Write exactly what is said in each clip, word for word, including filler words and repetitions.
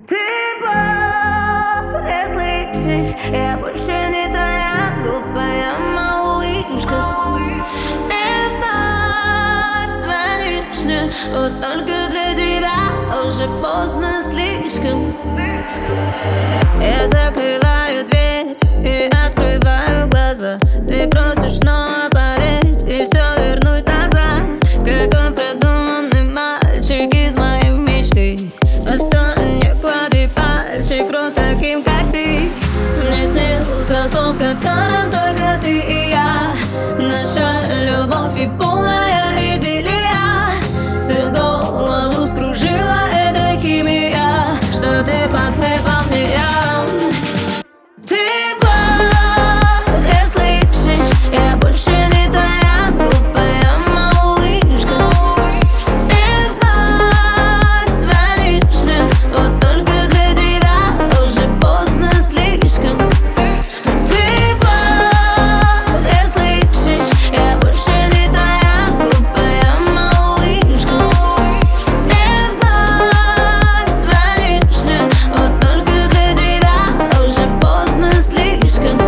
Ты плохо слышишь, я больше не твоя глупая малышка. И вновь звонишь мне, вот только для тебя уже поздно слишком. Я закрываю дверь и открываю глаза. Ты просишь снова поверить и все вернуть назад. Какой продуманный мальчик из моей мечты. Постой, не клади пальчик, рот таким, как ты. Мне снился сон, в котором только ты и я. Наша любовь и полная идиллия. Всю голову скружила эта химия, что ты подсыпал мне я. Ты плохо слышишь, я больше не твоя глупая малышка. И вновь звонишь мне, вот только для тебя уже поздно слишком. Ты плохо слышишь, я больше не твоя глупая малышка. И вновь звонишь мне, вот только для тебя уже поздно слишком.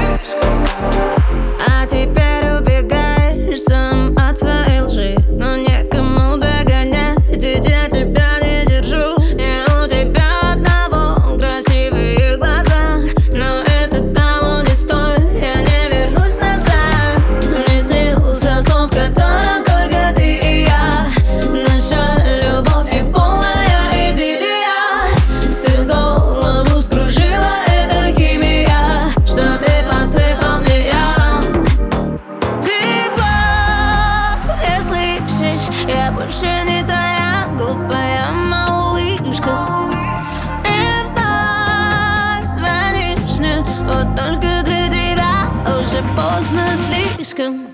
А теперь убегаешь сам от своей лжи, но некому догонять, ведь я тебя не держу. Не у тебя одного красивые глаза, но это того не стоит, я не вернусь назад. Мне снился сон, в котором только ты и я. Наша любовь и полная идиллия. Всю голову скружила эта химия, что ты подсыпал мне я. Ты плохо слышишь, я больше не твоя глупая малышка. И вновь звонишь мне, вот только для тебя уже поздно слишком.